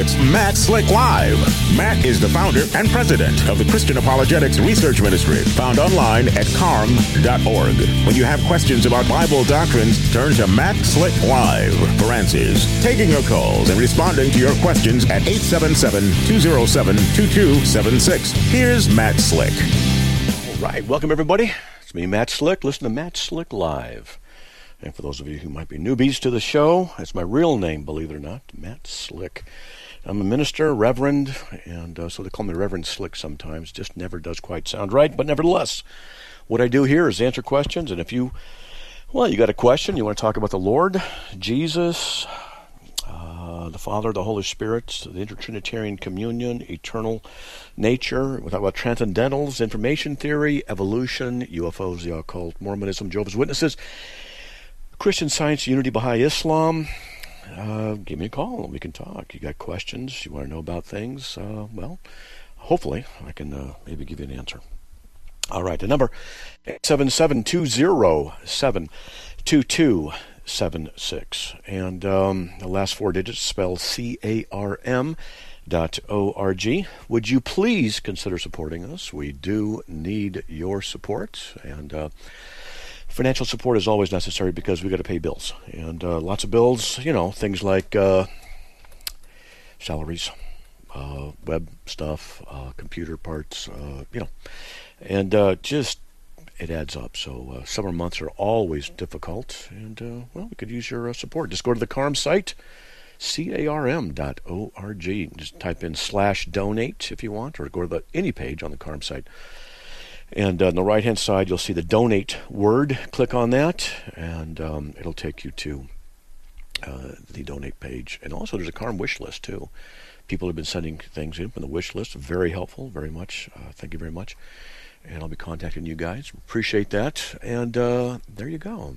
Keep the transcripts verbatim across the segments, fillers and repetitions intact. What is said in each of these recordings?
It's Matt Slick Live. Matt is the founder and president of the Christian Apologetics Research Ministry, found online at carm dot org. When you have questions about Bible doctrines, turn to Matt Slick Live for answers. Taking your calls and responding to your questions at eight seven seven, two oh seven, two two seven six. Here's Matt Slick. All right, welcome everybody. It's me, Matt Slick. Listen to Matt Slick Live. And for those of you who might be newbies to the show, that's my real name, believe it or not, Matt Slick. I'm a minister, reverend, and uh, so they call me Reverend Slick sometimes. Just never does quite sound right, but nevertheless, what I do here is answer questions. And if you, well, you got a question, you want to talk about the Lord, Jesus, uh, the Father, the Holy Spirit, the Intertrinitarian Communion, eternal nature, we talk about transcendentals, information theory, evolution, U F Os, the occult, Mormonism, Jehovah's Witnesses, Christian Science, Unity, Baha'i Islam, uh, give me a call and we can talk. You got questions, you want to know about things, uh, well, hopefully I can uh, maybe give you an answer. All right, the number, eight seven seven, two oh seven, two two seven six. And um, the last four digits spelled C A R M dot O R G. Would you please consider supporting us? We do need your support, and uh, financial support is always necessary because we got to pay bills, and uh, lots of bills. You know, things like uh, salaries, uh, web stuff, uh, computer parts. Uh, you know, and uh, just it adds up. So uh, summer months are always difficult, and uh, well, we could use your uh, support. Just go to the C A R M site, C A R M dot O R G. Just type in slash donate if you want, or go to the, any page on the C A R M site. And uh, on the right-hand side, you'll see the donate word. Click on that, and um, it'll take you to uh, the donate page. And also, there's a C A R M wish list, too. People have been sending things in from the wish list. Very helpful, very much. Uh, thank you very much. And I'll be contacting you guys. Appreciate that. And uh, there you go.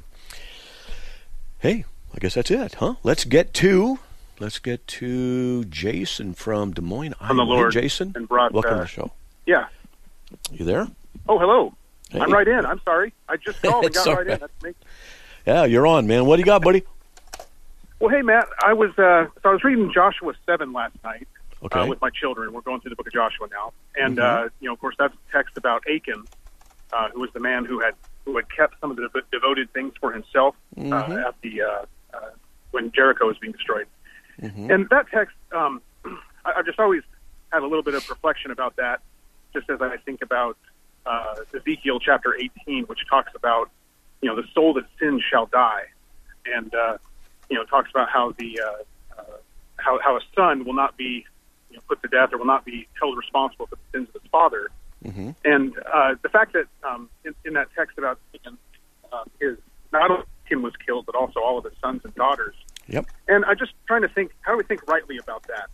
Hey, I guess that's it, huh? Let's get to... Let's get to Jason from Des Moines, Iowa. From the Lord. Hey, Jason. And brought, welcome uh, to the show. Yeah. You there? Oh, hello. Hey. I'm right in. I'm sorry. I just called and got right, right in. That's me. Yeah, you're on, man. What do you got, buddy? Well, hey, Matt. I was uh, so I was reading Joshua seven last night Okay. uh, with my children. We're going through the book of Joshua now, and Mhm. uh, you know, of course, that's a text about Achan, uh, who was the man who had who had kept some of the dev- devoted things for himself Mhm. uh, at the uh, uh, when Jericho was being destroyed. Mhm. And that text, um, I, I've just always had a little bit of reflection about that, just as I think about uh, Ezekiel chapter eighteen, which talks about, you know, the soul that sins shall die, and uh, you know, talks about how the uh, uh, how how a son will not be, you know, put to death or will not be held responsible for the sins of his father. Mm-hmm. And uh, the fact that um, in, in that text about Achan, uh, is not only Achan was killed, but also all of his sons and daughters. Yep. And I'm just trying to think, how do we think rightly about that?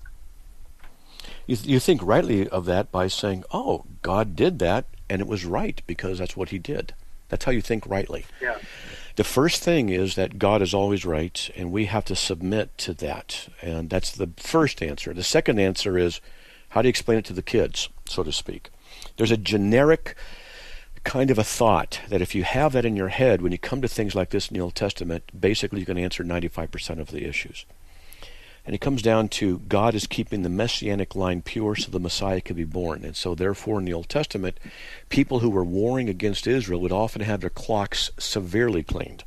You, you think rightly of that by saying, oh, God did that, and it was right because that's what he did. That's how you think rightly. Yeah. The first thing is that God is always right, and we have to submit to that. And that's the first answer. The second answer is, how do you explain it to the kids, so to speak? There's a generic kind of a thought that if you have that in your head, when you come to things like this in the Old Testament, basically you can answer ninety-five percent of the issues. And it comes down to God is keeping the messianic line pure so the Messiah can be born. And so therefore in the Old Testament, people who were warring against Israel would often have their clocks severely cleaned.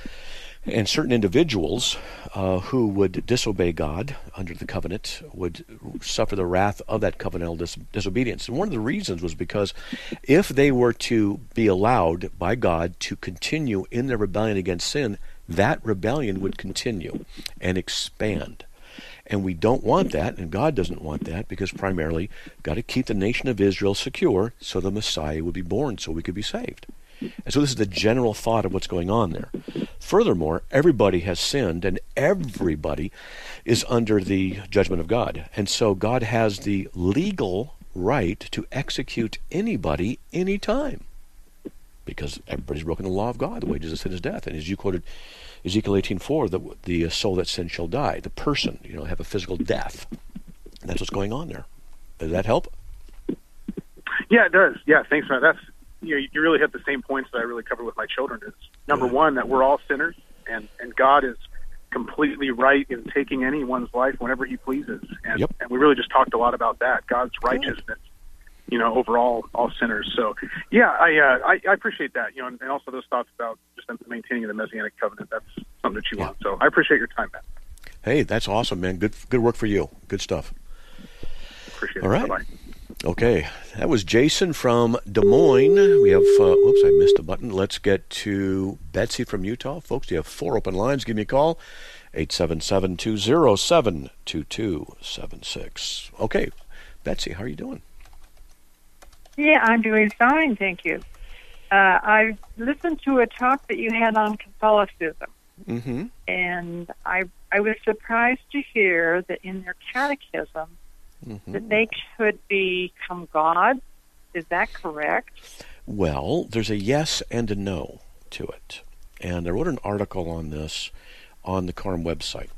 And certain individuals uh, who would disobey God under the covenant would suffer the wrath of that covenantal dis- disobedience. And one of the reasons was because if they were to be allowed by God to continue in their rebellion against sin, that rebellion would continue and expand. And we don't want that, and God doesn't want that, because primarily got to keep the nation of Israel secure so the Messiah would be born so we could be saved. And so this is the general thought of what's going on there. Furthermore, everybody has sinned, and everybody is under the judgment of God. And so God has the legal right to execute anybody anytime, because everybody's broken the law of God. The wages of sin is death. And as you quoted Ezekiel eighteen four, the, the soul that sins shall die. The person, you know, have a physical death. And that's what's going on there. Does that help? Yeah, it does. Yeah, thanks, man. That's, you know, you really hit the same points that I really cover with my children. Is number Good. one, that we're all sinners, and, and God is completely right in taking anyone's life whenever he pleases. And, yep. and we really just talked a lot about that, God's righteousness, you know, over all, all sinners. So, yeah, I, uh, I I appreciate that, you know, and, and also those thoughts about just maintaining the Messianic covenant. That's something that you yeah. want. So I appreciate your time, Matt. Hey, that's awesome, man. Good good work for you. Good stuff. Appreciate all it. Right. Bye-bye. Okay, that was Jason from Des Moines. We have, uh, oops, I missed a button. Let's get to Betsy from Utah. Folks, you have four open lines. Give me a call, eight seven seven, two zero seven, two two seven six. Okay, Betsy, how are you doing? Yeah, I'm doing fine, thank you. Uh, I listened to a talk that you had on Catholicism, mm-hmm. and I I was surprised to hear that in their catechism, Mm-hmm. that they could become God. Is that correct? Well, there's a yes and a no to it. And I wrote an article on this on the C A R M website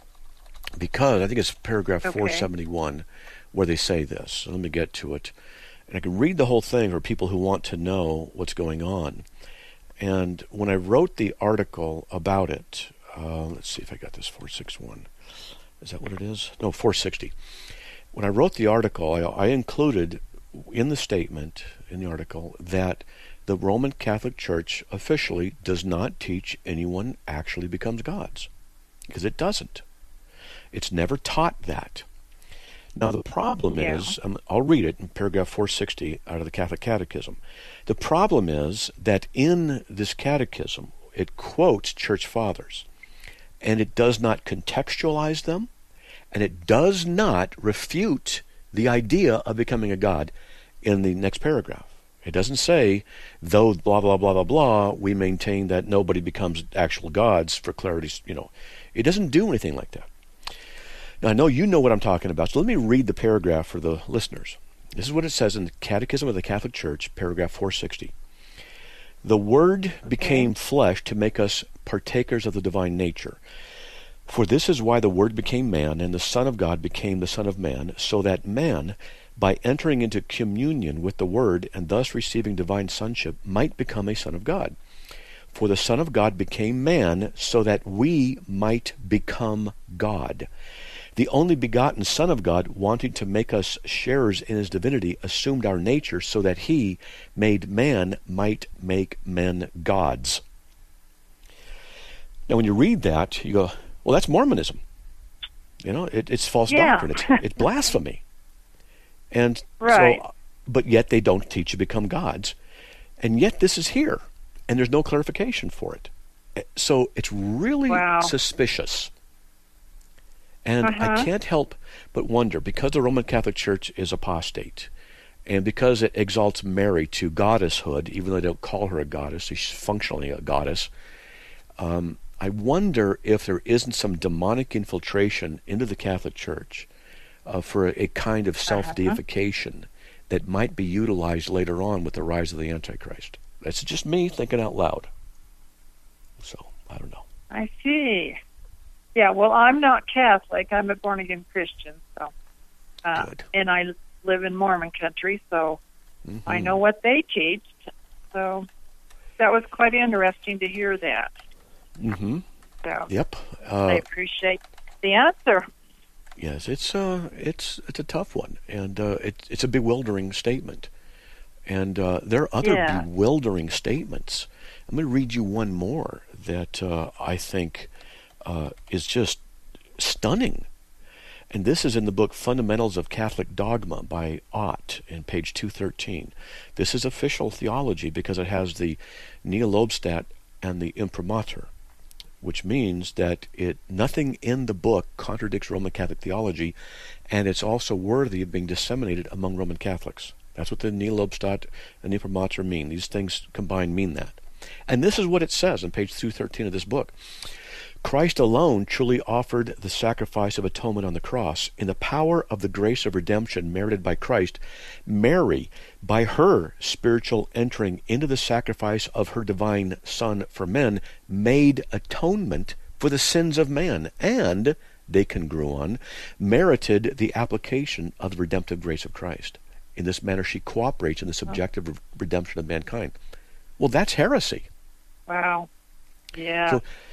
because I think it's paragraph okay. four seventy-one where they say this. So let me get to it. And I can read the whole thing for people who want to know what's going on. And when I wrote the article about it, uh, let's see if I got this, four sixty-one. Is that what it is? No, four sixty. When I wrote the article, I, I included in the statement, in the article, that the Roman Catholic Church officially does not teach anyone actually becomes gods, because it doesn't. It's never taught that. Now, the problem yeah. is, um, I'll read it in paragraph four sixty out of the Catholic Catechism. The problem is that in this catechism, it quotes church fathers, and it does not contextualize them, and it does not refute the idea of becoming a god in the next paragraph. It doesn't say, though blah, blah, blah, blah, blah, we maintain that nobody becomes actual gods for clarity's, you know. It doesn't do anything like that. Now, I know you know what I'm talking about, so let me read the paragraph for the listeners. This is what it says in the Catechism of the Catholic Church, paragraph four sixty. The Word became flesh to make us partakers of the divine nature. For this is why the Word became man, and the Son of God became the Son of Man, so that man, by entering into communion with the Word and thus receiving divine sonship, might become a son of God. For the Son of God became man, so that we might become God. The only begotten Son of God, wanting to make us sharers in his divinity, assumed our nature, so that he, made man, might make men gods. Now when you read that, you go, well, that's Mormonism. You know, it, it's false yeah. doctrine. It's, it's blasphemy. And right. so, but yet they don't teach you to become gods. And yet this is here, and there's no clarification for it. So it's really wow. suspicious. And uh-huh. I can't help but wonder, because the Roman Catholic Church is apostate, and because it exalts Mary to goddesshood, even though they don't call her a goddess, she's functionally a goddess, um, I wonder if there isn't some demonic infiltration into the Catholic Church uh, for a, a kind of self-deification uh-huh. that might be utilized later on with the rise of the Antichrist. That's just me thinking out loud. So, I don't know. I see. Yeah, well, I'm not Catholic. I'm a born-again Christian, so uh, Good. And I live in Mormon country, so mm-hmm. I know what they teach. So that was quite interesting to hear that. Mm-hmm. So yep. Uh, I appreciate the answer. Yes, it's uh, it's it's a tough one, and uh, it, it's a bewildering statement. And uh, there are other yeah. bewildering statements. I'm going to read you one more that uh, I think uh, is just stunning. And this is in the book Fundamentals of Catholic Dogma by Ott in page two thirteen. This is official theology because it has the Neolobstat and the Imprimatur, which means that it nothing in the book contradicts Roman Catholic theology, and it's also worthy of being disseminated among Roman Catholics. That's what the Neolobstat and the Imprimatur mean. These things combined mean that. And this is what it says on page two thirteen of this book. Christ alone truly offered the sacrifice of atonement on the cross. In the power of the grace of redemption merited by Christ, Mary, by her spiritual entering into the sacrifice of her divine Son for men, made atonement for the sins of man, and, they congru on, merited the application of the redemptive grace of Christ. In this manner she cooperates in the subjective redemption of mankind. Well, that's heresy. Wow. Yeah. So,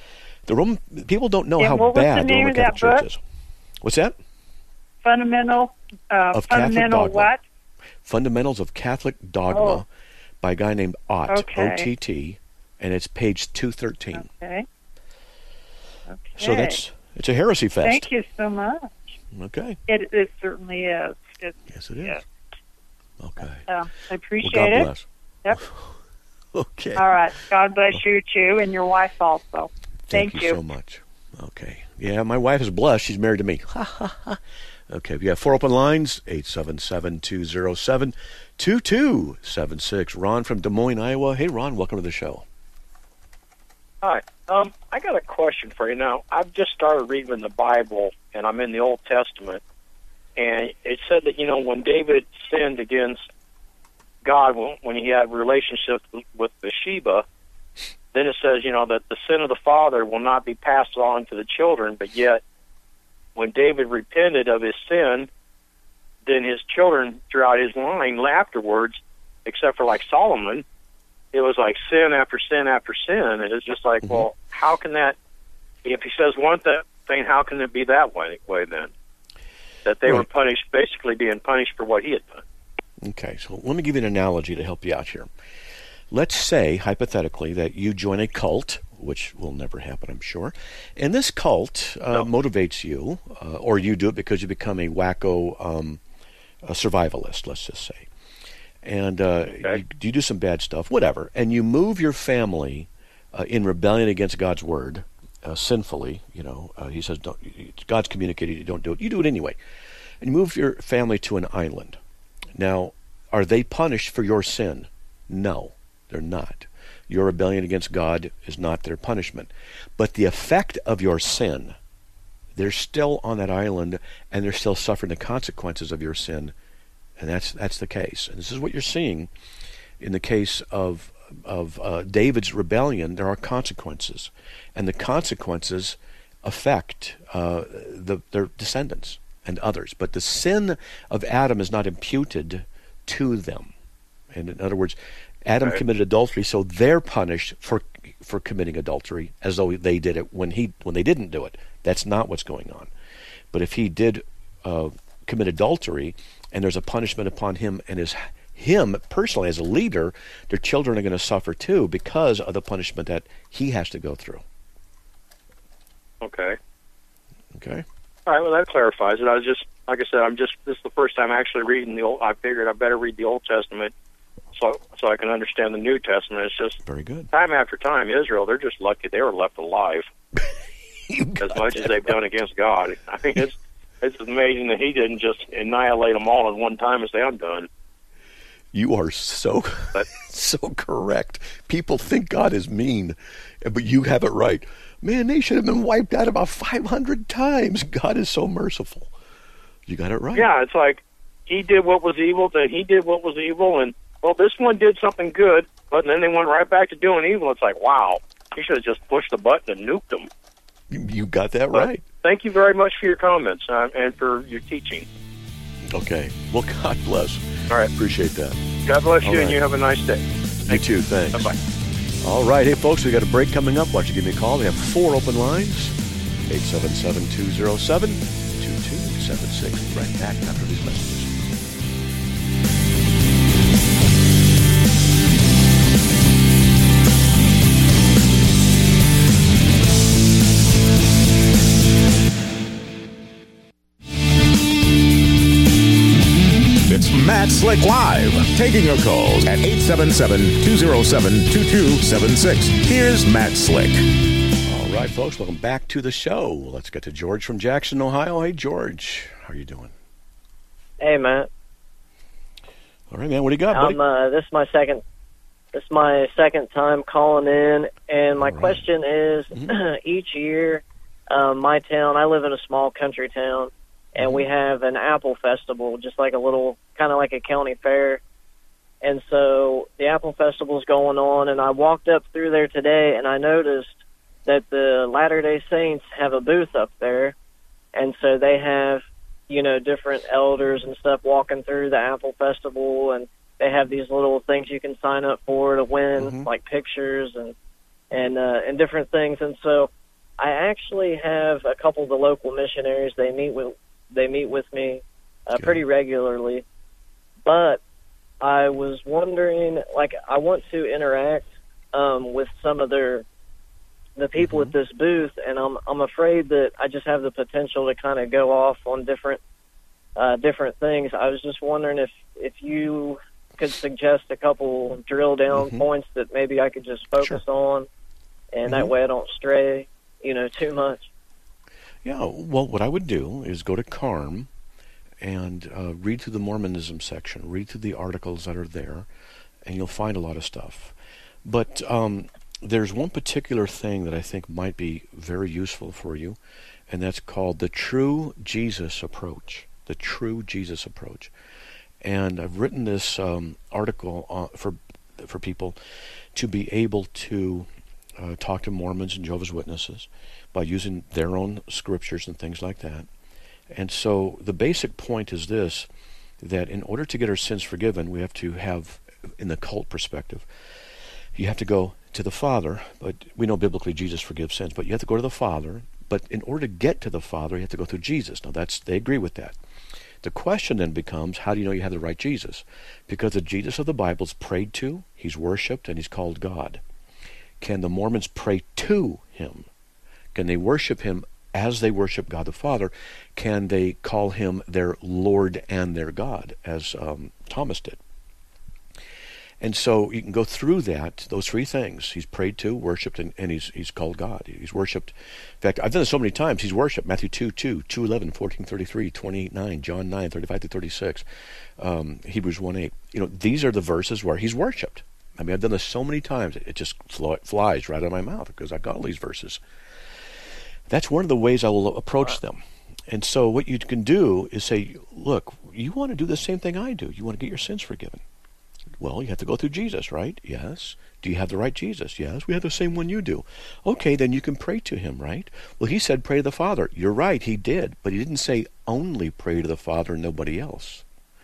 The Roman people don't know And how what was bad the the name Roman of that Catholic Church book? is. What's that? Fundamental, uh, Of Catholic fundamental dogma. what? Fundamentals of Catholic Dogma Oh. by a guy named Ott, Okay. O T T, and it's page two thirteen. Okay. Okay. So that's it's a heresy fest. Thank you so much. Okay. It, it certainly is. It, Yes, it is. yeah. Okay. Uh, I Well, appreciate God it. bless. Yep. Okay. All right. God bless you too, and your wife also. Thank, Thank you you. so much. Okay. Yeah, my wife is blessed. She's married to me. Ha, ha, ha. Okay, we have four open lines, eight seven seven, two zero seven, two two seven six. Ron from Des Moines, Iowa. Hey, Ron, welcome to the show. Hi. Um, I got a question for you. Now, I've just started reading the Bible, and I'm in the Old Testament, and it said that, you know, when David sinned against God, when, when he had relationships with Bathsheba, then it says, you know, that the sin of the father will not be passed on to the children, but yet when David repented of his sin, then his children throughout his line afterwards, except for like Solomon, it was like sin after sin after sin. And it's just like, Mm-hmm. well, how can that, if he says one th- thing, how can it be that way, way then? That they Right. were punished, basically being punished for what he had done. Okay, so let me give you an analogy to help you out here. Let's say, hypothetically, that you join a cult, which will never happen, I'm sure, and this cult uh, No. motivates you, uh, or you do it because you become a wacko um, a survivalist, let's just say. And uh, Okay. you, you do some bad stuff, whatever, and you move your family uh, in rebellion against God's word, uh, sinfully, you know, uh, he says, don't, God's communicated, you don't do it, you do it anyway. And you move your family to an island. Now, are they punished for your sin? No, they're not. Your rebellion against God is not their punishment. But the effect of your sin, they're still on that island, and they're still suffering the consequences of your sin. And that's that's the case. And this is what you're seeing in the case of of uh, David's rebellion. There are consequences, and the consequences affect uh, the, their descendants and others. But the sin of Adam is not imputed to them. And in other words, Adam Right. committed adultery, so they're punished for for committing adultery as though they did it when he when they didn't do it. That's not what's going on. But if he did uh, commit adultery, and there's a punishment upon him and his him personally as a leader, their children are going to suffer too because of the punishment that he has to go through. Okay. Okay. All right, well, that clarifies it. I was just, like I said, I'm just, this is the first time actually reading the Old, I figured I better read the Old Testament so so I can understand the New Testament. It's just, Very good. time after time, Israel, they're just lucky they were left alive You as got much as that they've right. done against God. I mean, it's it's amazing that he didn't just annihilate them all at one time and say, I'm done. You are so But- so correct. People think God is mean, but you have it right. Man, they should have been wiped out about five hundred times. God is so merciful. You got it right. Yeah, it's like he did what was evil, then he did what was evil, and, well, this one did something good, but then they went right back to doing evil. It's like, wow, he should have just pushed the button and nuked them. You you got that But right. Thank you very much for your comments uh, and for your teaching. Okay. Well, God bless. All right. Appreciate that. God bless you, All right. and you have a nice day. You too. Thanks. Bye-bye. All right. Hey, folks, we got a break coming up. Why don't you give me a call? We have four open lines. eight seven seven, two zero seven, two two seven six. Right back after these messages. It's Matt Slick Live, taking your calls at eight seven seven, two zero seven, two two seven six. Here's Matt Slick. All right, folks, welcome back to the show. Let's get to George from Jackson, Ohio. Hey, George, how are you doing? Hey, Matt. All right, man. What do you got, buddy? I'm, uh, this is my second. This is my second time calling in, and my All right. question is: Mm-hmm. each year, um, my town. I live in a small country town, and Mm-hmm. we have an apple festival, just like a little, kind of like a county fair. And so the apple festival is going on, and I walked up through there today, and I noticed that the Latter-day Saints have a booth up there, and so they have, you know, different elders and stuff walking through the apple festival, and they have these little things you can sign up for to win, Mhm. like pictures and and uh, and different things. And so I actually have a couple of the local missionaries. They meet with they meet with me uh, pretty regularly, but I was wondering, like, I want to interact um, with some of their the people Mm-hmm. at this booth, and I'm I'm afraid that I just have the potential to kind of go off on different uh, different things. I was just wondering if if you could suggest a couple drill down Mm-hmm. points that maybe I could just focus Sure. on, and that Mhm. way I don't stray, you know, too much. Yeah, well, what I would do is go to Carm and uh, read through the Mormonism section, read through the articles that are there, and you'll find a lot of stuff. But um, there's one particular thing that I think might be very useful for you, and that's called the True Jesus Approach. The True Jesus Approach. And I've written this um, article uh, for for people to be able to uh, talk to Mormons and Jehovah's Witnesses by using their own scriptures and things like that. And so the basic point is this, that in order to get our sins forgiven, we have to have, in the cult perspective, you have to go to the Father, but we know biblically Jesus forgives sins, but you have to go to the Father, but in order to get to the Father, you have to go through Jesus. Now that's, they agree with that. The question then becomes, how do you know you have the right Jesus? Because the Jesus of the Bible is prayed to, he's worshipped, and he's called God. Can the Mormons pray to him? Can they worship him as they worship God the Father? Can they call him their Lord and their God, as um, Thomas did? And so you can go through that, those three things. He's prayed to, worshipped, and, and he's he's called God. He's worshipped. In fact, I've done this so many times. He's worshipped. Matthew two, two, two eleven, fourteen thirty-three, twenty-eight nine, John nine, thirty-five to thirty-six, um, Hebrews one eight. You know, these are the verses where he's worshipped. I mean, I've done this so many times, it just fl- flies right out of my mouth because I've got all these verses. That's one of the ways I will approach them. And so what you can do is say, look, you want to do the same thing I do. You want to get your sins forgiven. Well, you have to go through Jesus, right? Yes. Do you have the right Jesus? Yes. We have the same one you do. Okay, then you can pray to him, right? Well, he said pray to the Father. You're right, he did. But he didn't say only pray to the Father and nobody else.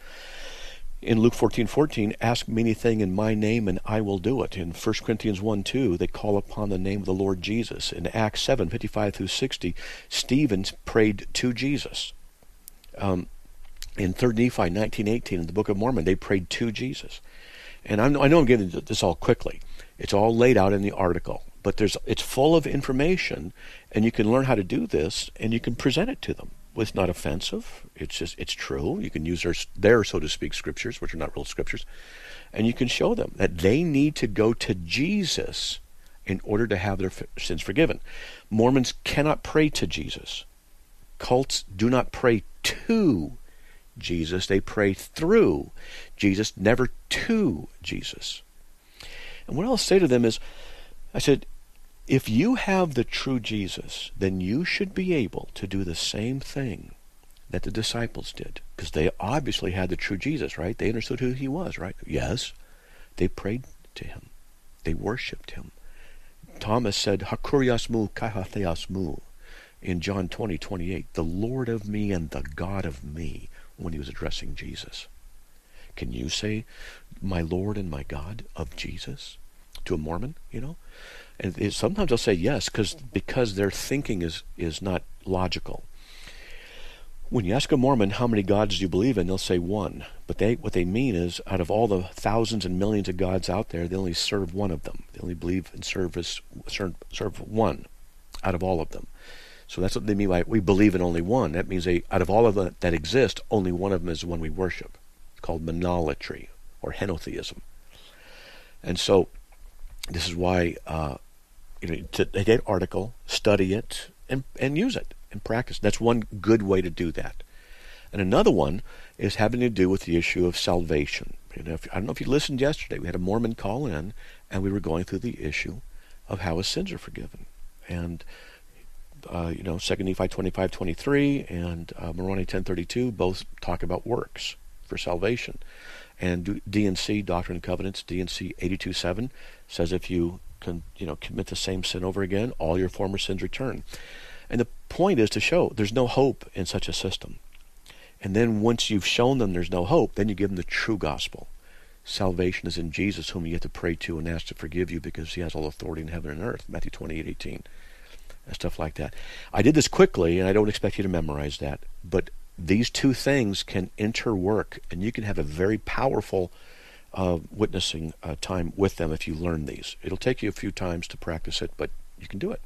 In Luke fourteen fourteen, ask me anything in my name and I will do it. In First Corinthians one two, they call upon the name of the Lord Jesus. In Acts seven fifty-five through sixty, Stephen prayed to Jesus. Um, in Third Nephi nineteen eighteen, in the Book of Mormon, they prayed to Jesus. And I'm, I know I'm getting into this all quickly. It's all laid out in the article. But there's it's full of information, and you can learn how to do this, and you can present it to them. It's not offensive. It's just it's true. You can use their, their, so to speak, scriptures, which are not real scriptures, and you can show them that they need to go to Jesus in order to have their sins forgiven. Mormons cannot pray to Jesus. Cults do not pray to Jesus. They pray through Jesus, never to Jesus. And what I'll say to them is, I said, if you have the true Jesus, then you should be able to do the same thing that the disciples did. Because they obviously had the true Jesus, right? They understood who he was, right? Yes. They prayed to him. They worshipped him. Thomas said, Hakuriasmu kahatheasmu, in John twenty twenty-eight, the Lord of me and the God of me, when he was addressing Jesus. Can you say, my Lord and my God of Jesus, to a Mormon, you know? And it, sometimes they'll say yes, because because their thinking is, is not logical. When you ask a Mormon how many gods do you believe in, they'll say one. But they what they mean is, out of all the thousands and millions of gods out there, they only serve one of them. They only believe and serve, as, serve, serve one out of all of them. So that's what they mean by we believe in only one. That means they, out of all of them that exist, only one of them is the one we worship. It's called monolatry or henotheism. And so this is why uh, you know, to take that article, study it, and, and use it and practice. That's one good way to do that. And another one is having to do with the issue of salvation. You know, if, I don't know if you listened yesterday. We had a Mormon call in, and we were going through the issue of how his sins are forgiven. And Uh, you know, Second Nephi twenty-five twenty-three and uh, Moroni ten thirty-two both talk about works for salvation. And D and C, Doctrine and Covenants, D and C eighty-two seven, says if you can, you know, commit the same sin over again, all your former sins return. And the point is to show there's no hope in such a system. And then once you've shown them there's no hope, then you give them the true gospel. Salvation is in Jesus, whom you have to pray to and ask to forgive you because he has all authority in heaven and earth, Matthew twenty-eight eighteen. and stuff like that. I did this quickly, and I don't expect you to memorize that, but these two things can interwork, and you can have a very powerful uh, witnessing uh, time with them if you learn these. It'll take you a few times to practice it, but you can do it.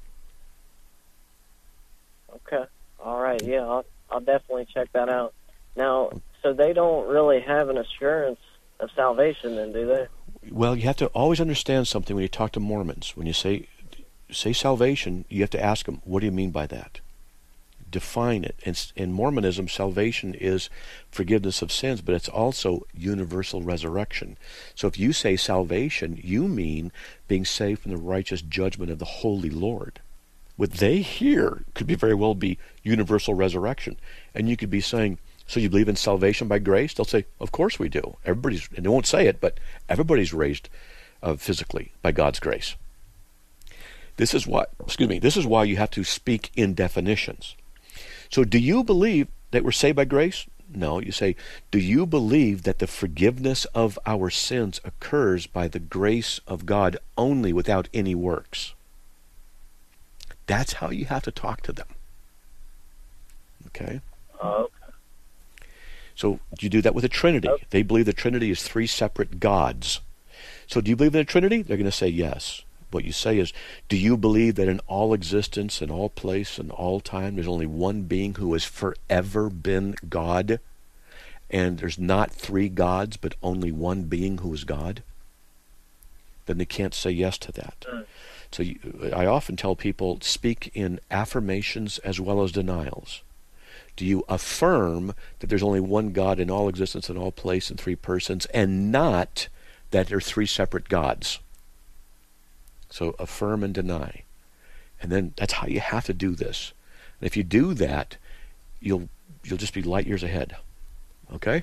Okay. All right. Yeah, I'll, I'll definitely check that out. Now, so they don't really have an assurance of salvation then, do they? Well, you have to always understand something when you talk to Mormons. When you say say salvation, you have to ask them, what do you mean by that? Define it. In, in Mormonism, salvation is forgiveness of sins, but it's also universal resurrection. So if you say salvation, you mean being saved from the righteous judgment of the Holy Lord. What they hear could be very well be universal resurrection. And you could be saying, so you believe in salvation by grace? They'll say, of course we do. Everybody's, and they won't say it, but everybody's raised uh, physically by God's grace. This is why, excuse me, this is why you have to speak in definitions. So do you believe that we're saved by grace? No, you say, do you believe that the forgiveness of our sins occurs by the grace of God only without any works? That's how you have to talk to them. Okay? Oh, okay. So you do that with the Trinity. Okay. They believe the Trinity is three separate gods. So do you believe in the Trinity? They're going to say yes. What you say is, do you believe that in all existence, in all place, in all time, there's only one being who has forever been God? And there's not three gods, but only one being who is God? Then they can't say yes to that. Mm. So you, I often tell people, speak in affirmations as well as denials. Do you affirm that there's only one God in all existence, in all place, and three persons, and not that there are three separate gods? So affirm and deny. And then that's how you have to do this. And if you do that, you'll you'll just be light years ahead. Okay?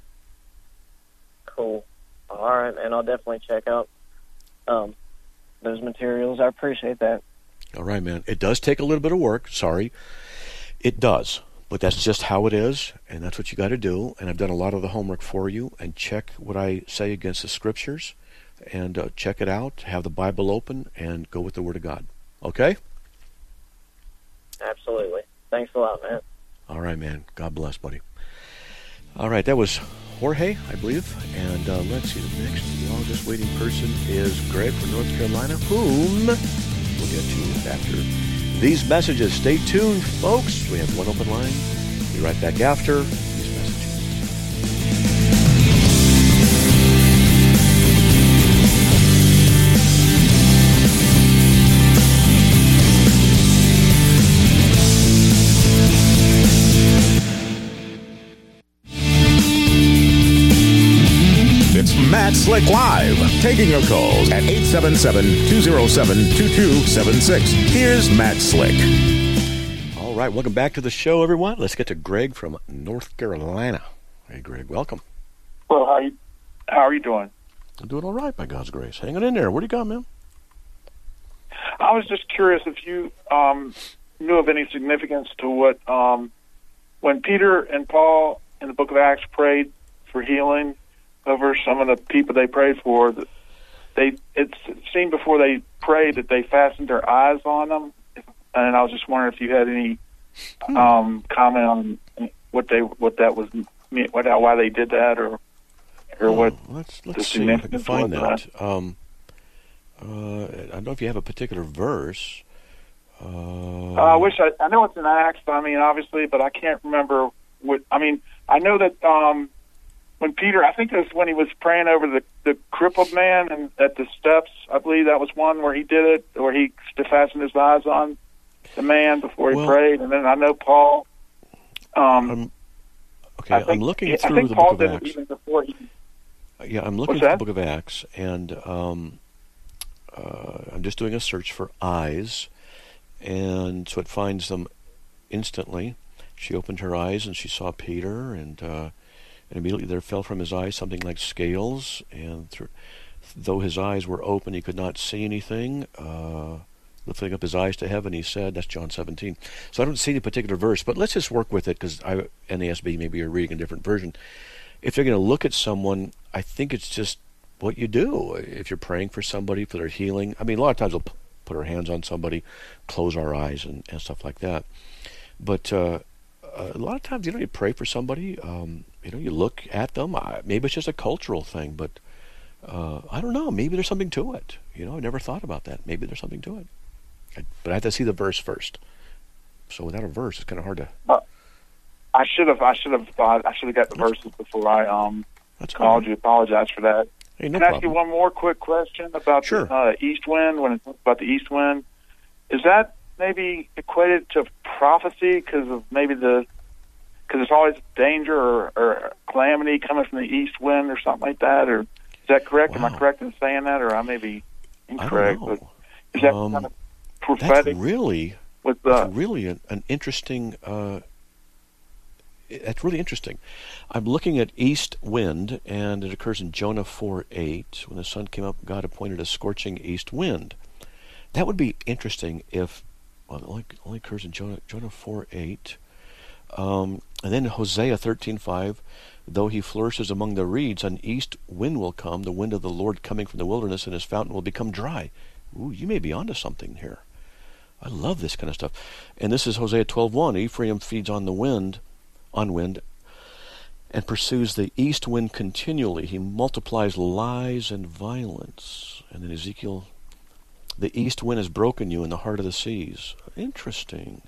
Cool. All right, man. I'll definitely check out um, those materials. I appreciate that. All right, man. It does take a little bit of work. Sorry. It does. But that's just how it is, and that's what you got to do. And I've done a lot of the homework for you. And check what I say against the Scriptures. And uh, check it out. Have the Bible open and go with the Word of God. Okay? Absolutely. Thanks a lot, man. All right, man. God bless, buddy. All right, that was Jorge, I believe. And uh, let's see, the next longest waiting person is Greg from North Carolina, whom we'll get to after these messages. Stay tuned, folks. We have one open line. We'll be right back after these messages. Matt Slick Live, taking your calls at eight seven seven, two oh seven, two two seven six. Here's Matt Slick. All right, welcome back to the show, everyone. Let's get to Greg from North Carolina. Hey, Greg, welcome. Well, how you, how are you doing? I'm doing all right, by God's grace. Hanging in there. What do you got, man? I was just curious if you um, knew of any significance to what, um, when Peter and Paul in the book of Acts prayed for healing over some of the people they prayed for, that they it seemed before they prayed that they fastened their eyes on them, and I was just wondering if you had any um, comment on what they what that was, what why they did that, or or oh, what. Let's let's see if I can find that. that. Um, uh, I don't know if you have a particular verse. Uh, uh, I wish I I know it's in Acts. I mean, obviously, but I can't remember what. I mean, I know that. Um, When Peter, I think it was when he was praying over the, the crippled man and at the steps. I believe that was one where he did it, where he fastened his eyes on the man before he well, prayed. And then I know Paul. Um, um, okay, think, I'm looking through I think the Paul book of did Acts. It even before he, yeah, I'm looking through the book of Acts, and um, uh, I'm just doing a search for eyes, and so it finds them instantly. She opened her eyes and she saw Peter, and. Uh, And immediately there fell from his eyes something like scales, and through, though his eyes were open, he could not see anything. Uh, lifting up his eyes to heaven, he said, that's John seventeen. So I don't see any particular verse, but let's just work with it, because N A S B, maybe you're reading a different version. If you're going to look at someone, I think it's just what you do. If you're praying for somebody, for their healing, I mean, a lot of times we'll put our hands on somebody, close our eyes, and, and stuff like that. But uh, a lot of times, you know, you pray for somebody, um, you know, you look at them. I, maybe it's just a cultural thing, but uh, I don't know. Maybe there's something to it. You know, I never thought about that. Maybe there's something to it. I, but I have to see the verse first. So without a verse, it's kind of hard to. Uh, I should have. I should have. Uh, I should have got the That's, verses before I um that's called cool. you. Apologize for that. Hey, no Can I problem. ask you one more quick question about Sure. the uh, east wind? When it's about the east wind, is that maybe equated to prophecy because of maybe the because it's always danger or, or calamity coming from the east wind or something like that? Or is that correct? Wow. Am I correct in saying that, or I may be incorrect? I don't know. But is that Um, kind of prophetic? That's really, with the, that's really an, an interesting. Uh, that's really interesting. I'm looking at east wind, and it occurs in Jonah four eight. When the sun came up, God appointed a scorching east wind. That would be interesting if, well, it only, only occurs in Jonah, Jonah four eight. Um, and then Hosea thirteen five, though he flourishes among the reeds, an east wind will come, the wind of the Lord coming from the wilderness, and his fountain will become dry. Ooh, you may be onto something here. I love this kind of stuff. And this is Hosea twelve one. Ephraim feeds on the wind, on wind, and pursues the east wind continually. He multiplies lies and violence. And then Ezekiel, the east wind has broken you in the heart of the seas. Interesting.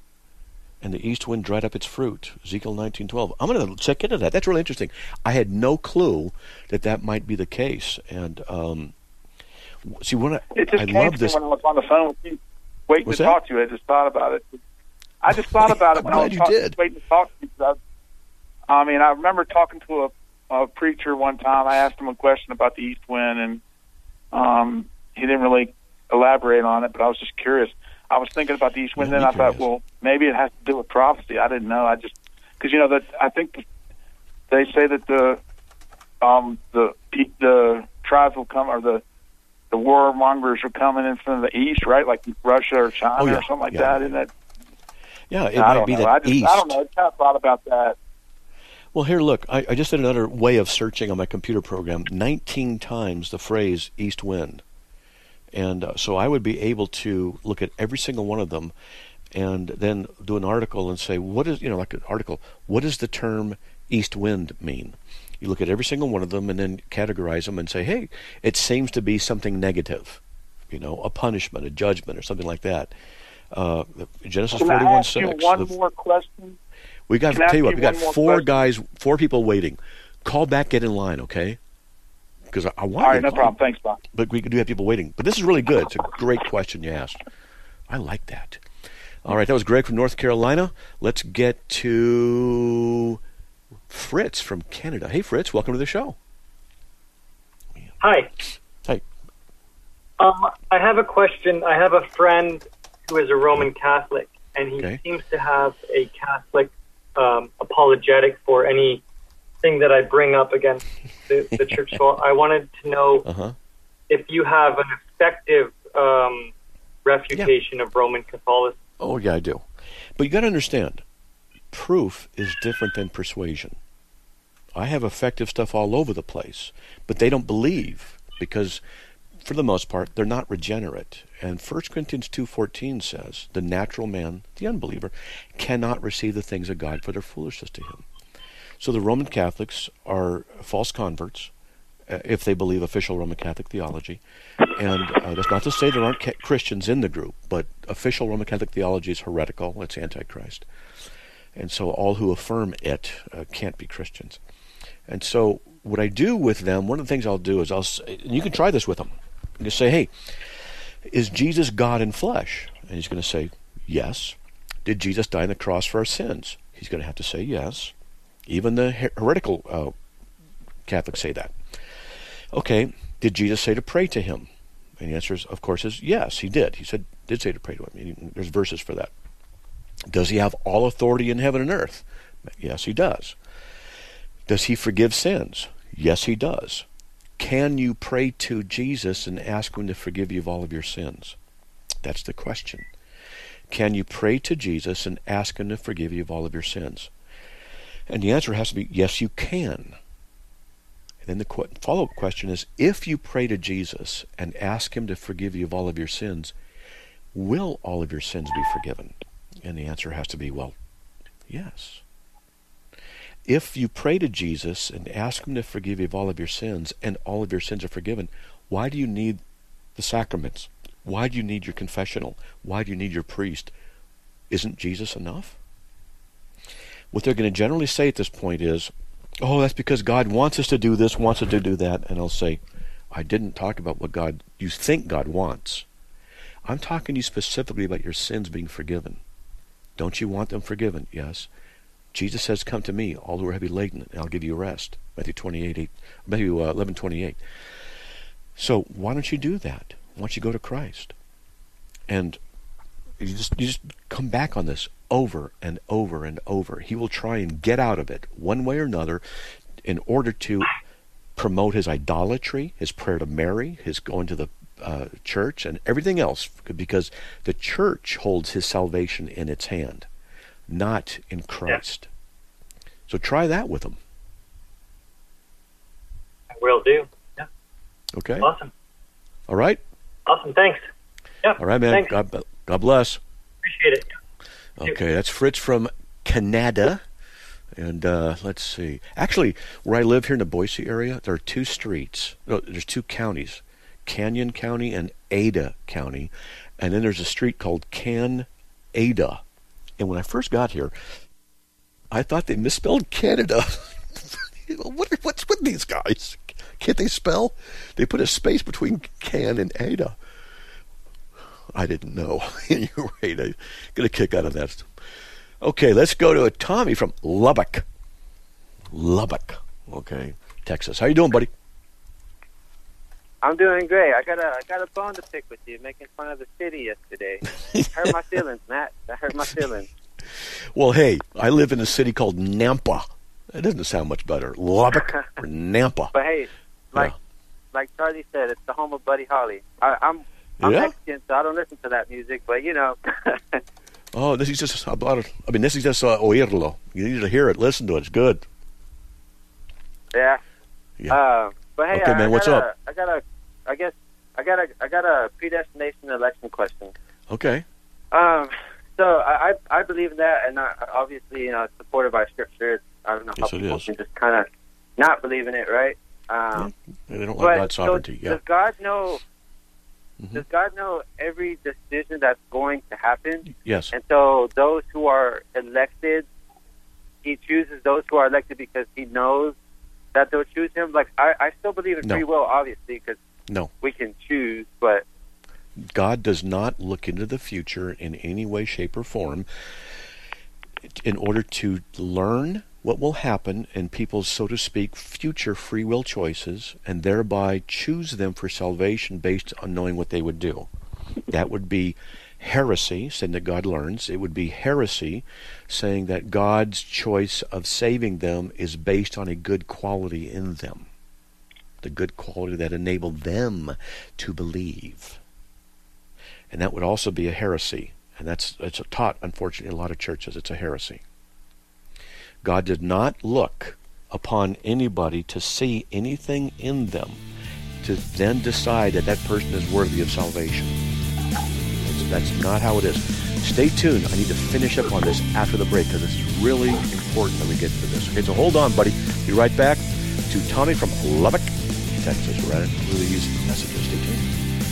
And the east wind dried up its fruit. Ezekiel nineteen twelve. I'm going to check into that. That's really interesting. I had no clue that that might be the case. And um, see, when I, it just I came love to this. me when I was on the phone with you, waiting What's to that? talk to you. I just thought about it. I just thought about it when I glad was you talk, did. waiting to talk to you. Because I, I mean, I remember talking to a, a preacher one time. I asked him a question about the east wind, and um, he didn't really elaborate on it, but I was just curious. I was thinking about the east wind, Yeah, then me I thought, curious. well, maybe it has to do with prophecy. I didn't know. I just because you know that I think the, they say that the um, the the tribes will come, or the the warmongers are coming in from the east, right? Like Russia or China Oh, yeah, or something like yeah. that. Isn't that? Yeah, it I might don't be know. that I just, east. I don't know. I kind of thought about that. Well, here, look. I, I just did another way of searching on my computer program. nineteen times the phrase east wind. And uh, so I would be able to look at every single one of them and then do an article and say, what is, you know, like an article, what does the term east wind mean? You look at every single one of them and then categorize them and say, hey, it seems to be something negative, you know, a punishment, a judgment, or something like that. Uh, Genesis Can I forty-one ask you six. one the, more question? we got, Can I tell you ask what, we you got one more four question? guys, four people waiting. Call back, get in line, okay? Because I, I want All to right, no call, problem. Thanks, Bob. but we do have people waiting. But this is really good. It's a great question you asked. I like that. All right, that was Greg from North Carolina. Let's get to Fritz from Canada. Hey, Fritz, welcome to the show. Hi. Hey. Um, I have a question. I have a friend who is a Roman Catholic, and he Okay. seems to have a Catholic um, apologetic for anything that I bring up against the, the church. So I wanted to know Uh-huh. if you have an effective um, refutation of Roman Catholicism. Oh, yeah, I do. But you got to understand, proof is different than persuasion. I have effective stuff all over the place, but they don't believe because, for the most part, they're not regenerate. And First Corinthians two fourteen says, the natural man, the unbeliever, cannot receive the things of God for their foolishness to him. So the Roman Catholics are false converts, uh, if they believe official Roman Catholic theology. And uh, that's not to say there aren't ca- Christians in the group, but official Roman Catholic theology is heretical. It's antichrist. And so all who affirm it uh, can't be Christians. And so what I do with them, one of the things I'll do is I'll, say, and you can try this with them. You just say, hey, is Jesus God in flesh? And he's going to say, yes. Did Jesus die on the cross for our sins? He's going to have to say yes. Even the her- heretical uh, Catholics say that. Okay, did Jesus say to pray to him? And the answer is, of course, is yes, he did. He said, did say to pray to him. He, there's verses for that. Does he have all authority in heaven and earth? Yes, he does. Does he forgive sins? Yes, he does. Can you pray to Jesus and ask him to forgive you of all of your sins? That's the question. Can you pray to Jesus and ask him to forgive you of all of your sins? And the answer has to be, yes, you can. And then the qu- follow-up question is, if you pray to Jesus and ask him to forgive you of all of your sins, will all of your sins be forgiven? And the answer has to be, well, yes. If you pray to Jesus and ask him to forgive you of all of your sins, and all of your sins are forgiven, why do you need the sacraments? Why do you need your confessional? Why do you need your priest? Isn't Jesus enough? What they're going to generally say at this point is, oh, that's because God wants us to do this, wants us to do that. And I'll say, I didn't talk about what God, you think God wants. I'm talking to you specifically about your sins being forgiven. Don't you want them forgiven? Yes. Jesus says, come to me, all who are heavy laden, and I'll give you rest. Matthew twenty-eight, eight, Matthew uh, eleven twenty-eight. So why don't you do that? Why don't you go to Christ? And you just you just come back on this over and over and over. He will try and get out of it one way or another in order to promote his idolatry, his prayer to Mary, his going to the uh, church, and everything else, because the church holds his salvation in its hand, not in Christ. Yeah. So try that with him. I will do. Yeah. Okay. Awesome. All right. Awesome. Thanks. Yeah. All right, man. Thanks. God, God bless. Appreciate it. Okay, that's Fritz from Canada. And uh, let's see. Actually, where I live here in the Boise area, there are two streets. No, there's two counties, Canyon County and Ada County. And then there's a street called Can-Ada. And when I first got here, I thought they misspelled Canada. what, what's with these guys? Can't they spell? They put a space between Can and Ada. I didn't know. You're right. I get a kick out of that. Okay, let's go to a Tommy from Lubbock. Lubbock. Okay, Texas. How you doing, buddy? I'm doing great. I got a I got a bone to pick with you, making fun of the city yesterday. Hurt my feelings, Matt. That hurt my feelings. Well, hey, I live in a city called Nampa. That doesn't sound much better. Lubbock or Nampa. But hey, like yeah. like Charlie said, it's the home of Buddy Holly. I, I'm I'm yeah? Mexican, so I don't listen to that music, but you know. Oh, this is just about. I mean, this is just uh, oírlo. You need to hear it, listen to it. It's good. Yeah. Yeah. Uh, but hey, okay, I, man, I what's got up? A, I got a. I guess I got a. I got a predestination election question. Okay. Um. So I I, I believe in that, and I, obviously, you know, it's supported by Scripture. I don't know yes, how people is. can just kind of not believe in it, right? Um, yeah. They don't like God's sovereignty. So yeah. Does God know? Mm-hmm. Does God know every decision that's going to happen? Yes. And so those who are elected, he chooses those who are elected because he knows that they'll choose him. Like, I, I still believe in no. free will, obviously, because no. we can choose, but... God does not look into the future in any way, shape, or form in order to learn what will happen in people's, so to speak, future free will choices, and thereby choose them for salvation based on knowing what they would do. That would be heresy, saying that God learns. It would be heresy, saying that God's choice of saving them is based on a good quality in them, the good quality that enabled them to believe. And that would also be a heresy, and that's it's taught, unfortunately, in a lot of churches. It's a heresy. God did not look upon anybody to see anything in them to then decide that that person is worthy of salvation. That's, that's not how it is. Stay tuned. I need to finish up on this after the break because it's really important that we get to this. Okay, so hold on, buddy. Be right back to Tommy from Lubbock, Texas. We're right into these messages. Stay tuned.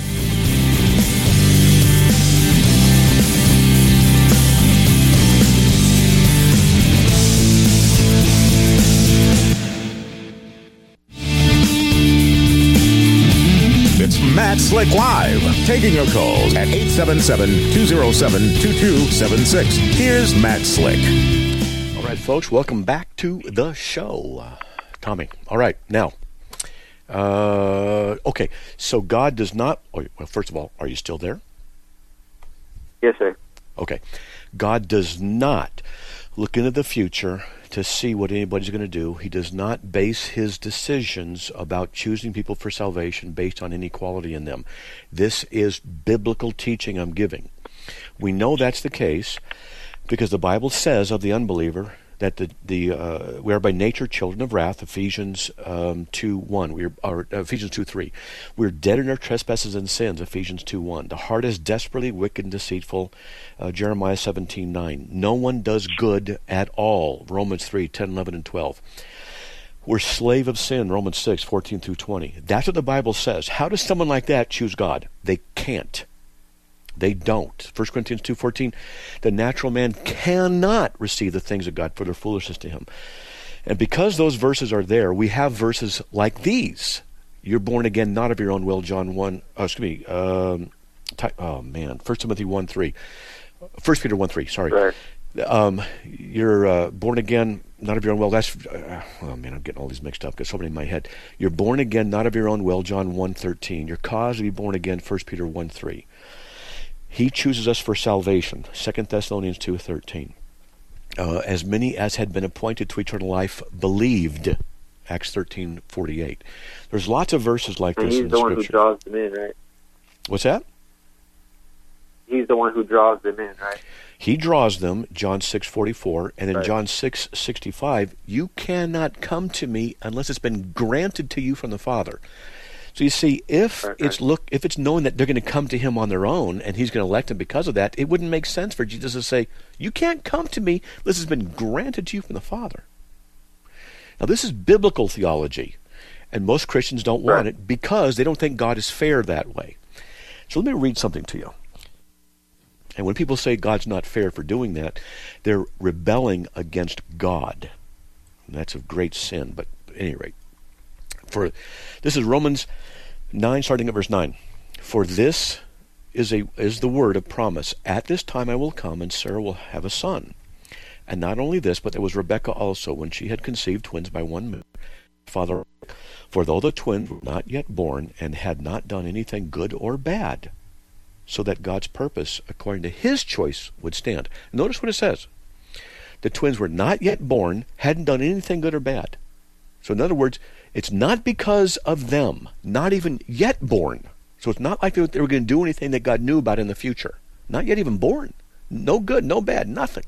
Matt Slick Live, taking your calls at eight seven seven, two oh seven, two two seven six. Here's Matt Slick. All right, folks, welcome back to the show. Uh, Tommy, all right, now, uh, okay, so God does not, oh, well, first of all, are you still there? Yes, sir. Okay, God does not look into the future to see what anybody's going to do. He does not base his decisions about choosing people for salvation based on any quality in them. This is biblical teaching I'm giving. We know that's the case because the Bible says of the unbeliever that the the uh, we are by nature children of wrath. Ephesians um, two one. We are or, uh, Ephesians two three. We're dead in our trespasses and sins. Ephesians two one. The heart is desperately wicked and deceitful. Uh, Jeremiah seventeen nine. No one does good at all. Romans three ten eleven and twelve. We're slave of sin. Romans six fourteen through twenty. That's what the Bible says. How does someone like that choose God? They can't. They don't. First Corinthians two fourteen, the natural man cannot receive the things of God, for their foolishness to him. And because those verses are there, we have verses like these. You're born again, not of your own will, John one, oh, excuse me, um, oh man, First Timothy one three. First Peter one three, sorry. Right. Um, you're uh, born again, not of your own will. That's, uh, oh man, I'm getting all these mixed up. Got so many in my head. You're born again, not of your own will, John one thirteen. You're caused to be born again, First Peter one three. He chooses us for salvation, Second Thessalonians two thirteen. Uh, as many as had been appointed to eternal life believed, Acts thirteen forty-eight. There's lots of verses like and this he's in the Scripture. one who draws them in, right? What's that? He's the one who draws them in, right? He draws them, John six forty-four, and in right. John six sixty-five, you cannot come to me unless it's been granted to you from the Father. So you see, if right, it's right. look, if it's known that they're going to come to him on their own, and he's going to elect them because of that, it wouldn't make sense for Jesus to say, "You can't come to me. This has been granted to you from the Father." Now, this is biblical theology, and most Christians don't want right. it because they don't think God is fair that way. So let me read something to you. And when people say God's not fair for doing that, they're rebelling against God. And that's a great sin, but at any rate. For this is Romans nine, starting at verse nine. For this is a is the word of promise. At this time I will come, and Sarah will have a son. And not only this, but there was Rebekah also, when she had conceived twins by one moon. Father, for though the twins were not yet born, and had not done anything good or bad, so that God's purpose, according to his choice, would stand. Notice what it says. The twins were not yet born, hadn't done anything good or bad. So in other words, it's not because of them, not even yet born. So it's not like they were going to do anything that God knew about in the future. Not yet even born. No good, no bad, nothing.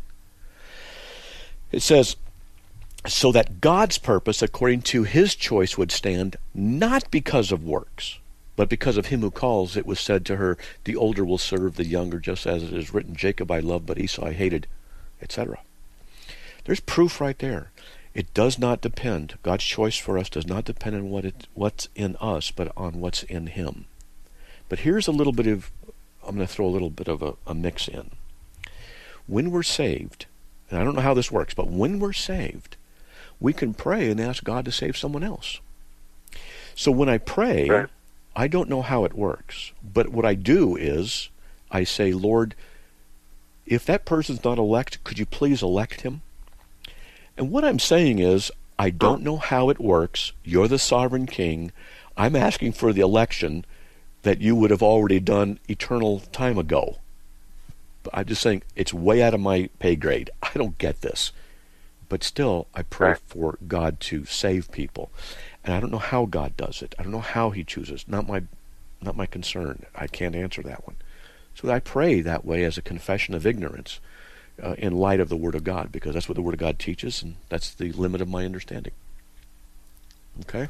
It says, so that God's purpose, according to his choice, would stand, not because of works, but because of him who calls. It was said to her, the older will serve the younger, just as it is written, Jacob I loved, but Esau I hated, et cetera. There's proof right there. It does not depend. God's choice for us does not depend on what it, what's in us, but on what's in him. But here's a little bit of, I'm going to throw a little bit of a, a mix in. When we're saved, and I don't know how this works, but when we're saved, we can pray and ask God to save someone else. So when I pray, right. I don't know how it works, but what I do is I say, Lord, if that person's not elect, could you please elect him? And what I'm saying is, I don't know how it works. You're the sovereign king. I'm asking for the election that you would have already done eternal time ago. But I'm just saying, it's way out of my pay grade. I don't get this. But still, I pray for God to save people. And I don't know how God does it. I don't know how he chooses. Not my, not my concern. I can't answer that one. So I pray that way as a confession of ignorance. Uh, in light of the Word of God, because that's what the Word of God teaches, and that's the limit of my understanding. Okay?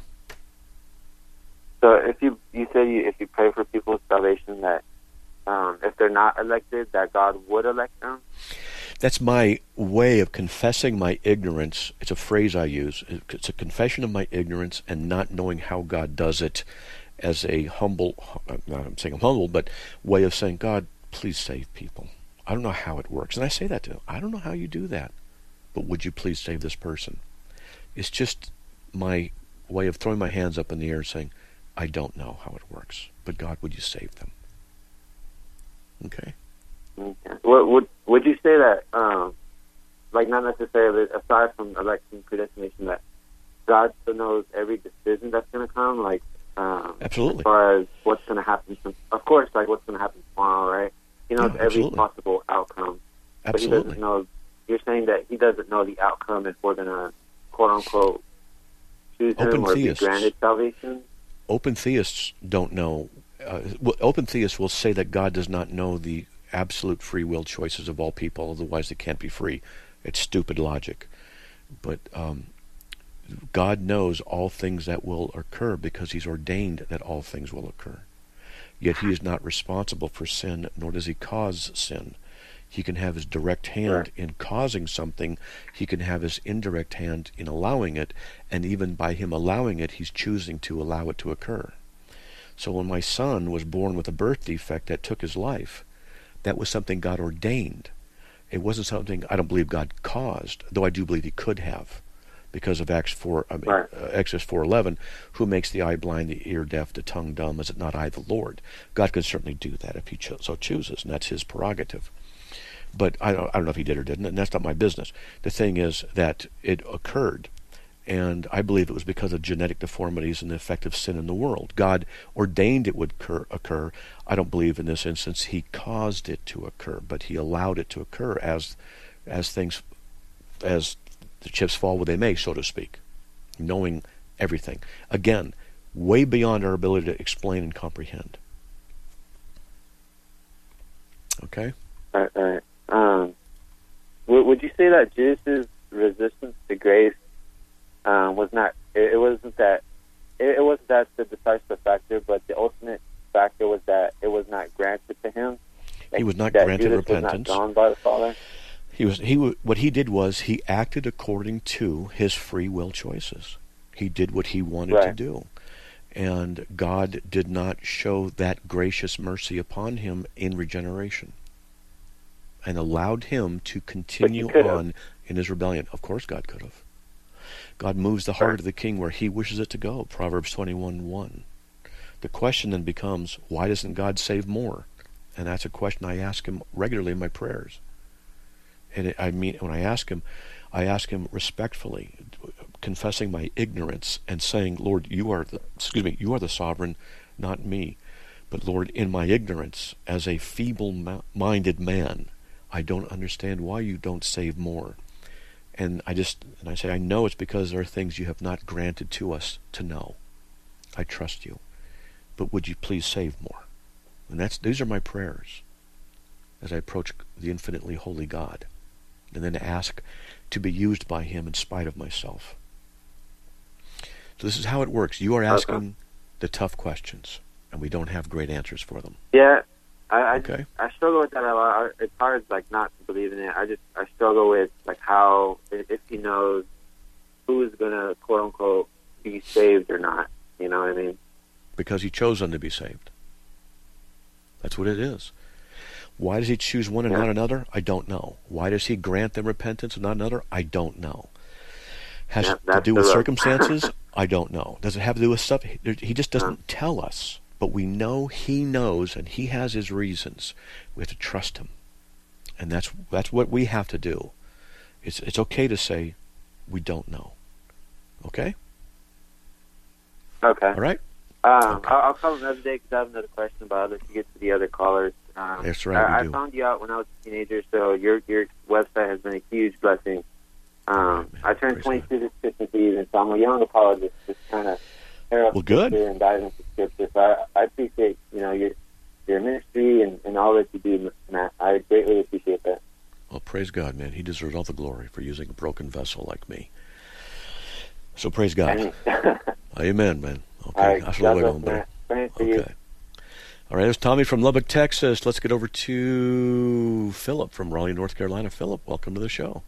So if you you said you, if you pray for people's salvation, that um, if they're not elected, that God would elect them? That's my way of confessing my ignorance. It's a phrase I use. It's a confession of my ignorance and not knowing how God does it, as a humble, I'm saying I'm humble, but way of saying, God, please save people. I don't know how it works. And I say that to him. I don't know how you do that. But would you please save this person? It's just my way of throwing my hands up in the air and saying, I don't know how it works. But God, would you save them? Okay? Okay. What, would, would you say that, um, like not necessarily, aside from election predestination, that God still knows every decision that's going to come? Like, um, absolutely. As far as what's going to happen. Of course, like what's going to happen tomorrow, right? He knows yeah, every possible outcome. But absolutely. He doesn't know, you're saying that he doesn't know the outcome if we're going to, quote-unquote, choose Open him or theists. be granted salvation? Open theists don't know. Uh, well, open theists will say that God does not know the absolute free will choices of all people, otherwise they can't be free. It's stupid logic. But um, God knows all things that will occur because he's ordained that all things will occur. Yet he is not responsible for sin, nor does he cause sin. He can have his direct hand Right. in causing something. He can have his indirect hand in allowing it. And even by him allowing it, he's choosing to allow it to occur. So when my son was born with a birth defect that took his life, that was something God ordained. It wasn't something I don't believe God caused, though I do believe he could have, because of Acts four, I mean, Right. uh, Exodus four eleven, who makes the eye blind, the ear deaf, the tongue dumb? Is it not I, the Lord? God can certainly do that if he cho- so chooses, and that's his prerogative. But I don't, I don't know if he did or didn't, and that's not my business. The thing is that it occurred, and I believe it was because of genetic deformities and the effect of sin in the world. God ordained it would occur, occur. I don't believe in this instance he caused it to occur, but he allowed it to occur as, as things, as the chips fall where they may, so to speak, knowing everything. Again, way beyond our ability to explain and comprehend. Okay? All right, all right. Um, would, would you say that Judas's resistance to grace um, was not? It, it wasn't that. It, it wasn't that the decisive factor, but the ultimate factor was that it was not granted to him. He was not that granted Judas repentance. Was not drawn by the Father. He was. He wa- what he did was he acted according to his free will choices. He did what he wanted to Right. do, and God did not show that gracious mercy upon him in regeneration, and allowed him to continue could've. on in his rebellion. Of course, God could have. God moves the heart of the king where he wishes it to go. Proverbs twenty-one one. The question then becomes, why doesn't God save more? And that's a question I ask him regularly in my prayers. And it, I mean, when I ask him, I ask him respectfully, confessing my ignorance and saying, Lord, you are the, excuse me, you are the sovereign, not me. But Lord, in my ignorance, as a feeble-minded man, I don't understand why you don't save more. And I just, and I say, I know it's because there are things you have not granted to us to know. I trust you. But would you please save more? And that's, these are my prayers as I approach the infinitely holy God, and then ask to be used by him in spite of myself. So this is how it works. You are asking Okay. the tough questions, and we don't have great answers for them. Yeah, I I, Okay. I struggle with that a lot. I- It's hard, like, not to believe in it. I just I struggle with like how if if he knows who is gonna quote unquote be saved or not. You know what I mean? Because he chose them to be saved. That's what it is. Why does he choose one and Yeah. not another? I don't know. Why does he grant them repentance and not another? I don't know. Has Yeah, it to that's do the with rub. circumstances? I don't know. Does it have to do with stuff? He he just doesn't Huh. tell us. But we know he knows, and he has his reasons. We have to trust him. And that's that's what we have to do. It's it's okay to say, we don't know. Okay? Okay. All right? Um, Okay. I'll, I'll call another day because I have another question, but I'll let you get to the other callers. Um, That's right, we I, I do. found you out when I was a teenager, so your your website has been a huge blessing. Um, right, man. I turned Praise twenty-two this Christmas Eve, and so I'm a young apologist, just kind of tear up Well, good. Scripture and dive into Scripture. So I, I appreciate you know your your ministry and, and all that you do, Matt. I greatly appreciate that. Well, praise God, man. He deserves all the glory for using a broken vessel like me. So praise God. Amen, man. Okay, All right, hasta God luego, bless, hombre. Matt. Praying for you. Okay. All right, it's Tommy from Lubbock, Texas. Let's get over to Philip from Raleigh, North Carolina. Philip, welcome to the show.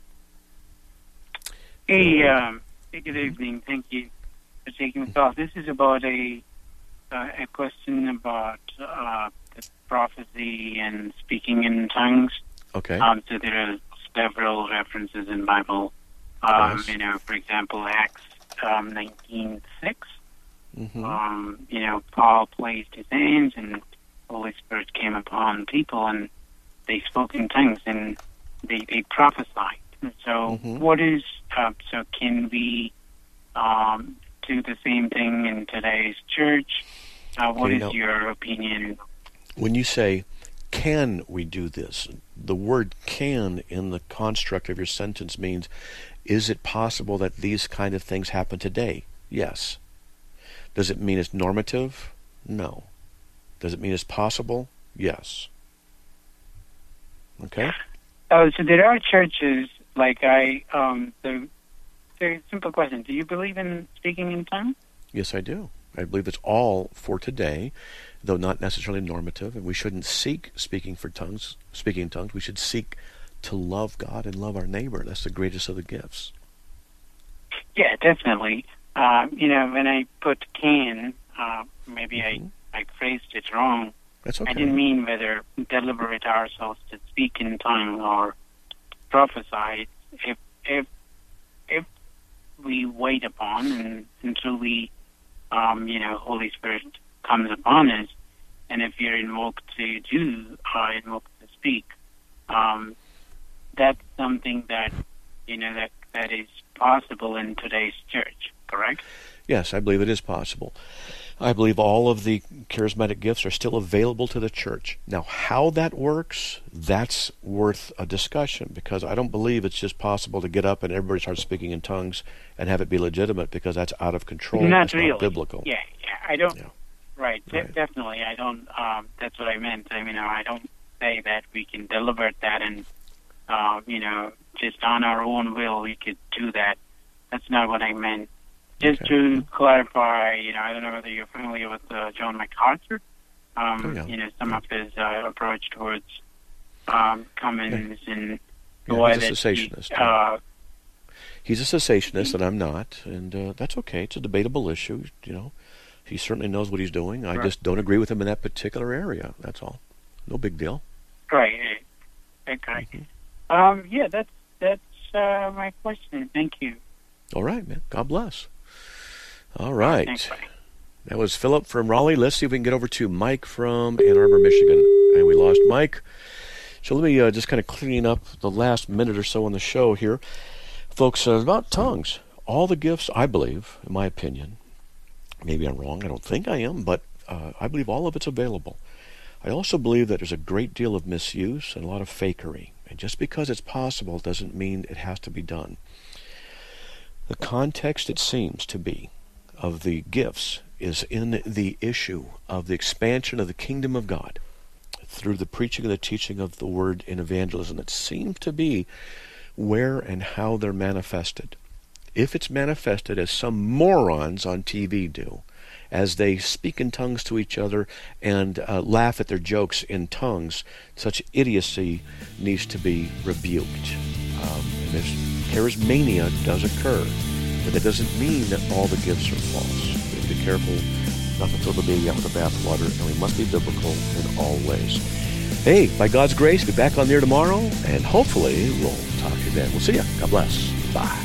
Hey, Philip. um, hey, good evening. Thank you for taking the call. This is about a uh, a question about uh, the prophecy and speaking in tongues. Okay. Um, so there are several references in Bible. Um, Yes. You know, for example, Acts um, nineteen six. Mm-hmm. Um, you know, Paul placed his hands, and the Holy Spirit came upon people, and they spoke in tongues, and they, they prophesied. And so, Mhm. what is uh, so? Can we um, do the same thing in today's church? Uh, what Okay, is now- your opinion? When you say, can we do this? The word can in the construct of your sentence means, is it possible that these kind of things happen today? Yes. Does it mean it's normative? No. Does it mean it's possible? Yes. Okay? Oh, so there are churches like I, um, the a simple question. Do you believe in speaking in tongues? Yes, I do. I believe it's all for today, though not necessarily normative, and we shouldn't seek speaking for tongues, speaking in tongues. We should seek to love God and love our neighbor. That's the greatest of the gifts. Yeah, definitely. Uh, you know, when I put can, uh, maybe mm-hmm. I, I phrased it wrong. That's okay. I didn't mean whether deliberate ourselves to speak in tongues or prophesy. If if if we wait upon and until we, um, you know, Holy Spirit comes upon us, and if you're invoked to do, uh, invoked to speak, um, that's something that, you know, that that is possible in today's church, correct? Yes, I believe it is possible. I believe all of the charismatic gifts are still available to the church. Now, how that works, that's worth a discussion, because I don't believe it's just possible to get up and everybody starts speaking in tongues and have it be legitimate, because that's out of control. Not it's really. Not biblical. Yeah, yeah, I don't. Yeah. Right, de- right, definitely. I don't. Um, that's what I meant. I mean, I don't say that we can deliberate that and, uh, you know, just on our own will we could do that. That's not what I meant. Just okay. to clarify, you know, I don't know whether you're familiar with uh, John MacArthur. Um, oh, yeah. You know, some yeah. of his uh, approach towards um, Cummins yeah. and the yeah, way he's a that cessationist. He, uh, he's a cessationist, and I'm not, and uh, that's okay. It's a debatable issue, you know. He certainly knows what he's doing. I right. just don't agree with him in that particular area. That's all. No big deal. Right. Okay. Mm-hmm. Um, yeah, that's that's uh, my question. Thank you. All right, man. God bless. All right. Thanks, that was Philip from Raleigh. Let's see if we can get over to Mike from Ann Arbor, Michigan. And we lost Mike. So let me uh, just kind of clean up the last minute or so on the show here. Folks, uh, about tongues. All the gifts, I believe, in my opinion, maybe I'm wrong, I don't think I am, but uh, I believe all of it's available. I also believe that there's a great deal of misuse and a lot of fakery. And just because it's possible doesn't mean it has to be done. The context, it seems to be, of the gifts is in the issue of the expansion of the kingdom of God through the preaching and the teaching of the word in evangelism. It seems to be where and how they're manifested. If it's manifested as some morons on T V do, as they speak in tongues to each other and uh, laugh at their jokes in tongues, such idiocy needs to be rebuked. Um, and this charismania does occur, but that doesn't mean that all the gifts are false. We have to be careful not to throw the baby out with the bathwater, and we must be biblical in all ways. Hey, by God's grace, be back on there tomorrow, and hopefully we'll talk to you then. We'll see you. God bless. Bye.